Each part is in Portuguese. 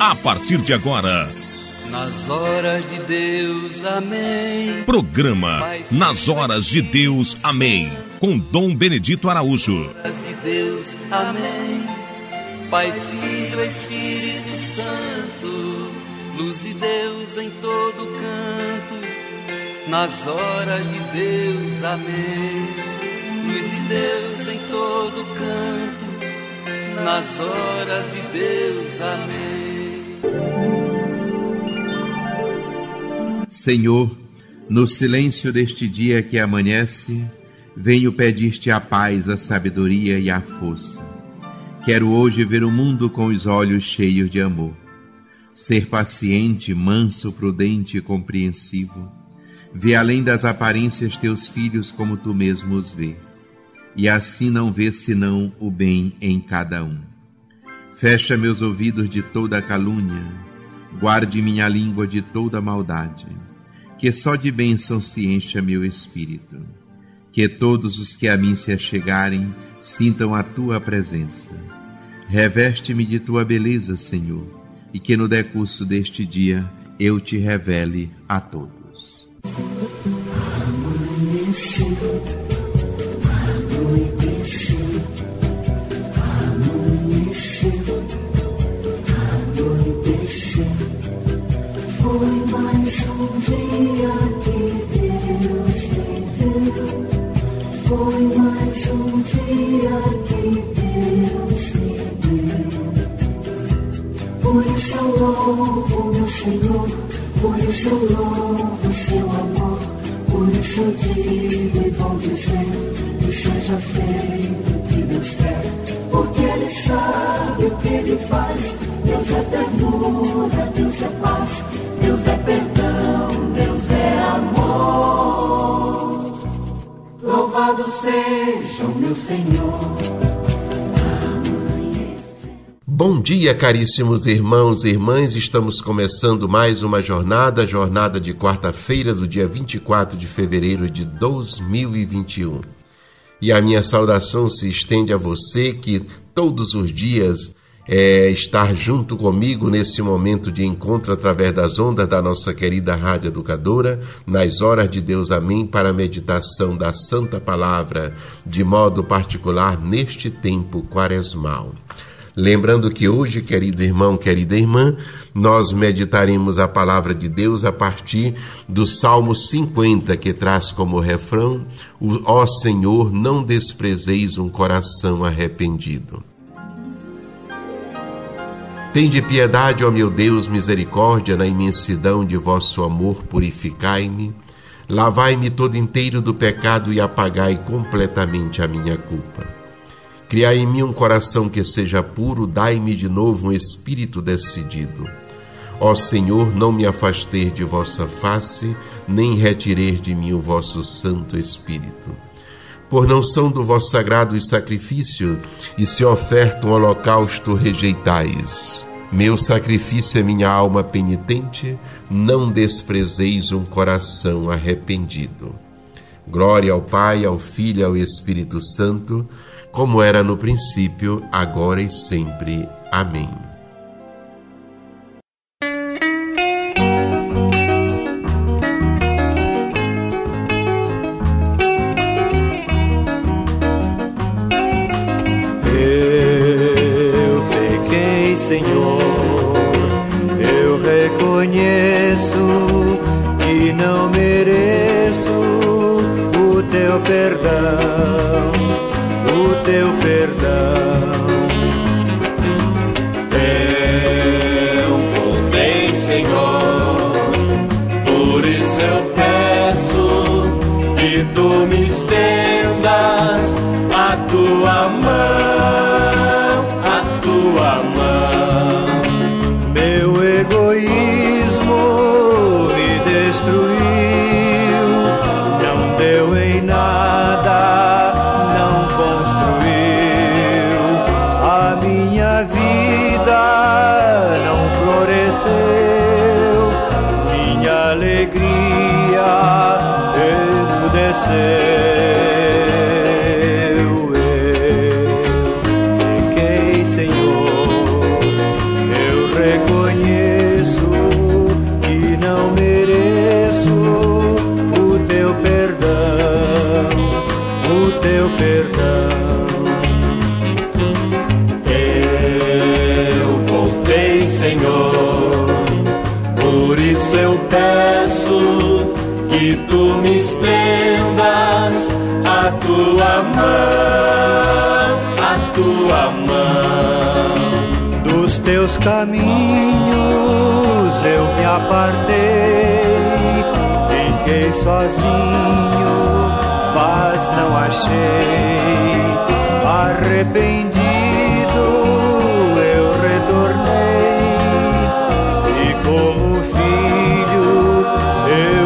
a partir de agora. Nas horas de Deus, amém. Programa Nas Horas de Deus, amém. Com Dom Benedito Araújo. Nas horas de Deus, amém. Pai, Filho, Espírito Santo, luz de Deus em todo canto. Nas horas de Deus, amém. Luz de Deus em todo canto. Nas horas de Deus, amém. Senhor, no silêncio deste dia que amanhece, venho pedir-te a paz, a sabedoria e a força. Quero hoje ver o mundo com os olhos cheios de amor. Ser paciente, manso, prudente e compreensivo. Ver além das aparências teus filhos como tu mesmo os vê. E assim não ver senão o bem em cada um. Fecha meus ouvidos de toda calúnia. Guarde minha língua de toda maldade. Que só de bênção se encha meu espírito. Que todos os que a mim se achegarem sintam a tua presença. Reveste-me de tua beleza, Senhor, e que no decurso deste dia eu te revele a todos. Foi mais um dia que Deus me deu. Foi mais um dia que Deus me deu. Por isso eu louvo meu Senhor, por isso eu louvo seu amor. Por isso eu digo e vou dizer que seja feito o que Deus quer. Porque Ele sabe o que Ele faz. Deus é ternura, Deus é paz. Deus é perdão, Deus é amor. Louvado seja o meu Senhor. Bom dia, caríssimos irmãos e irmãs. Estamos começando mais uma jornada de quarta-feira do dia 24 de fevereiro de 2021. E a minha saudação se estende a você que todos os dias estar junto comigo nesse momento de encontro através das ondas da nossa querida Rádio Educadora, nas horas de Deus, amém, para a meditação da Santa Palavra, de modo particular neste tempo quaresmal. Lembrando que hoje, querido irmão, querida irmã, nós meditaremos a Palavra de Deus a partir do Salmo 50, que traz como refrão: ó Senhor, não desprezeis um coração arrependido. Tende piedade, ó meu Deus, misericórdia, na imensidão de vosso amor, purificai-me. Lavai-me todo inteiro do pecado e apagai completamente a minha culpa. Criai em mim um coração que seja puro, dai-me de novo um espírito decidido. Ó Senhor, não me afasteis de vossa face, nem retireis de mim o vosso Santo Espírito. Por não são do vosso sagrado os sacrifícios, e se oferta um holocausto rejeitais. Meu sacrifício é minha alma penitente, não desprezeis um coração arrependido. Glória ao Pai, ao Filho e ao Espírito Santo, como era no princípio, agora e sempre. Amém. Eu pequei, Senhor, eu reconheço que não mereço o teu perdão. O teu perdão. Eu voltei, Senhor, por isso eu peço que tu me estendas a tua mão, a tua mão. Meu egoísmo me destruiu, não deu em nada. Eu pequei, Senhor, eu reconheço que tu me estendas a tua mão. Dos teus caminhos eu me apartei, fiquei sozinho, mas não achei. Arrependido eu retornei, e como filho eu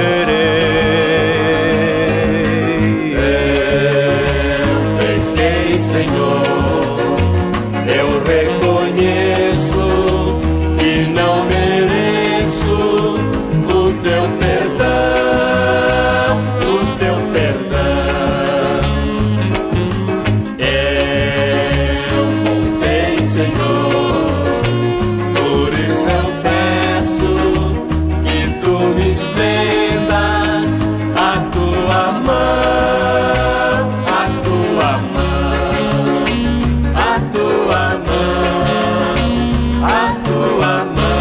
viverei. Eu pequei, Senhor, eu reconheço que não mereço o teu perdão, o teu perdão. Eu voltei, Senhor, por isso eu peço que tu me estendas a tua mão, a tua mão, a tua mão, a tua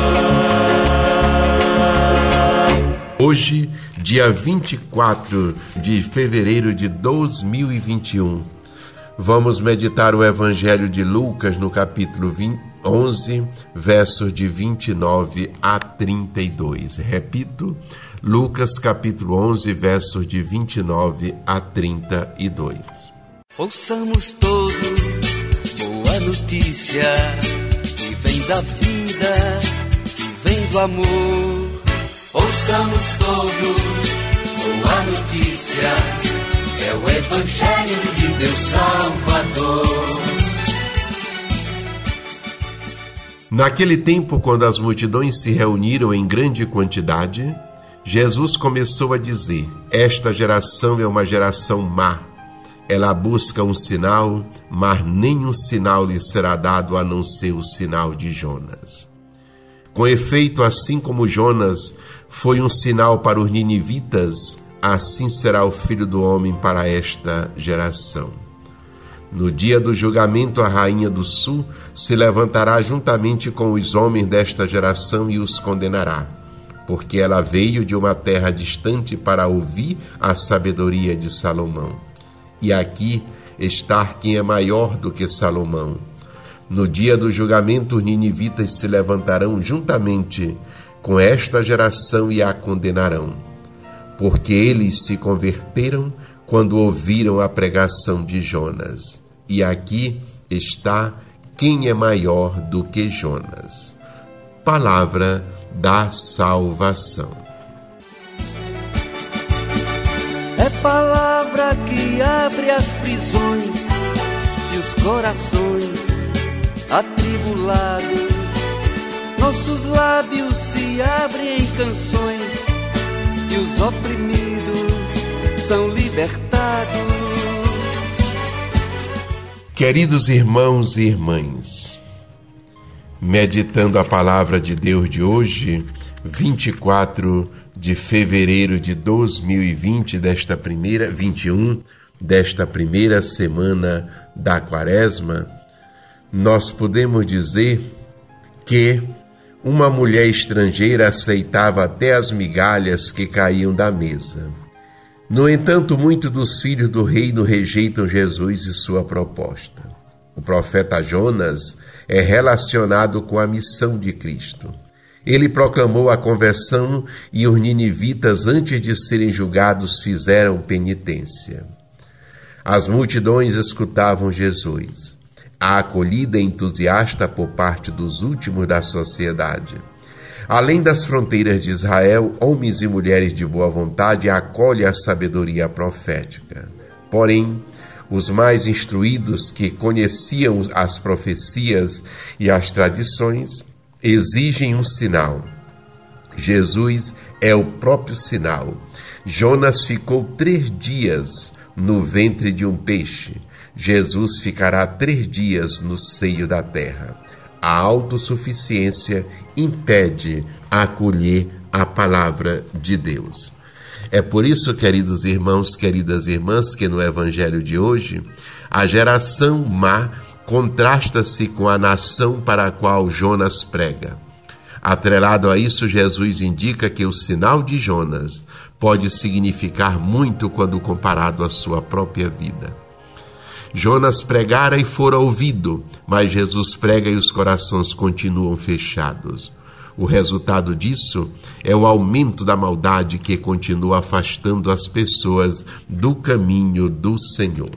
mão. Hoje, dia 24 de fevereiro de 2021, vamos meditar o Evangelho de Lucas no capítulo 11, versos de 29 a 32. Repito, Lucas capítulo 11, versos de 29 a 32. Ouçamos todos boa notícia que vem da vida, que vem do amor. Ouçamos todos boa notícia, é o Evangelho de Deus Salvador. Naquele tempo, quando as multidões se reuniram em grande quantidade, Jesus começou a dizer: esta geração é uma geração má. Ela busca um sinal, mas nenhum sinal lhe será dado a não ser o sinal de Jonas. Com efeito, assim como Jonas foi um sinal para os ninivitas, assim será o Filho do Homem para esta geração. No dia do julgamento, a rainha do sul se levantará juntamente com os homens desta geração e os condenará, porque ela veio de uma terra distante para ouvir a sabedoria de Salomão. E aqui está quem é maior do que Salomão. No dia do julgamento, os ninivitas se levantarão juntamente com esta geração e a condenarão, porque eles se converteram quando ouviram a pregação de Jonas. E aqui está quem é maior do que Jonas. Palavra da salvação. É palavra que abre as prisões e os corações atribulados. Nossos lábios se abrem em canções e os oprimidos são libertados. Queridos irmãos e irmãs, meditando a palavra de Deus de hoje, 24 de fevereiro de 2020, 21 desta primeira semana da Quaresma, nós podemos dizer que uma mulher estrangeira aceitava até as migalhas que caíam da mesa. No entanto, muitos dos filhos do reino rejeitam Jesus e sua proposta. O profeta Jonas é relacionado com a missão de Cristo. Ele proclamou a conversão e os ninivitas, antes de serem julgados, fizeram penitência. As multidões escutavam Jesus. A acolhida entusiasta por parte dos últimos da sociedade. Além das fronteiras de Israel, homens e mulheres de boa vontade acolhem a sabedoria profética. Porém, os mais instruídos, que conheciam as profecias e as tradições, exigem um sinal. Jesus é o próprio sinal. Jonas ficou 3 dias no ventre de um peixe. Jesus ficará 3 dias no seio da terra. A autossuficiência impede acolher a palavra de Deus. É por isso, queridos irmãos, queridas irmãs, que no Evangelho de hoje, a geração má contrasta-se com a nação para a qual Jonas prega. Atrelado a isso, Jesus indica que o sinal de Jonas pode significar muito quando comparado à sua própria vida. Jonas pregara e fora ouvido, mas Jesus prega e os corações continuam fechados. O resultado disso é o aumento da maldade que continua afastando as pessoas do caminho do Senhor.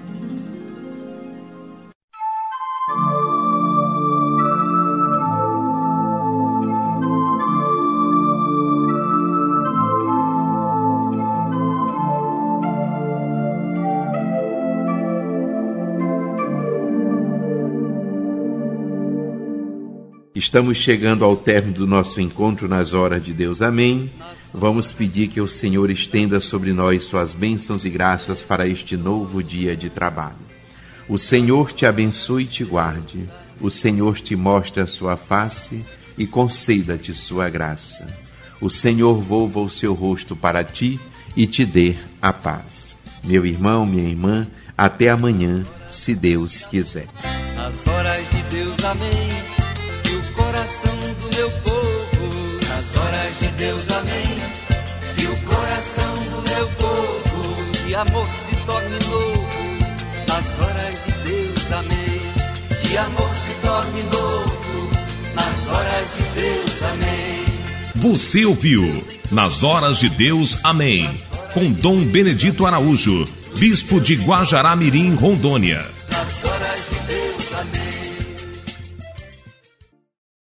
Estamos chegando ao término do nosso encontro nas horas de Deus. Amém. Vamos pedir que o Senhor estenda sobre nós suas bênçãos e graças para este novo dia de trabalho. O Senhor te abençoe e te guarde. O Senhor te mostre a sua face e conceda-te sua graça. O Senhor volva o seu rosto para ti e te dê a paz. Meu irmão, minha irmã, até amanhã, se Deus quiser. Nas horas de Deus, amém. Que o coração do meu povo, nas horas de Deus, amém. Que o coração do meu povo de amor se torne novo. Nas horas de Deus, amém. De amor se torne novo. Nas horas de Deus, amém. Você ouviu Nas Horas de Deus, amém. Com Dom Benedito Araújo, bispo de Guajará-Mirim, Rondônia.